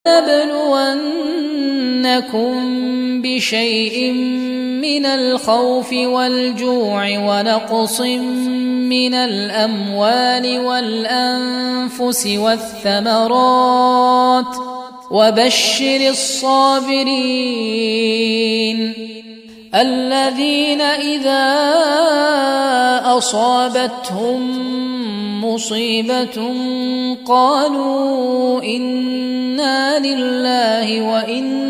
ولنبلونكم بشيء من الخوف والجوع ونقص من الأموال والأنفس والثمرات وبشر الصابرين الذين إذا أصابتهم مصيبة قالوا إنا لله وإنا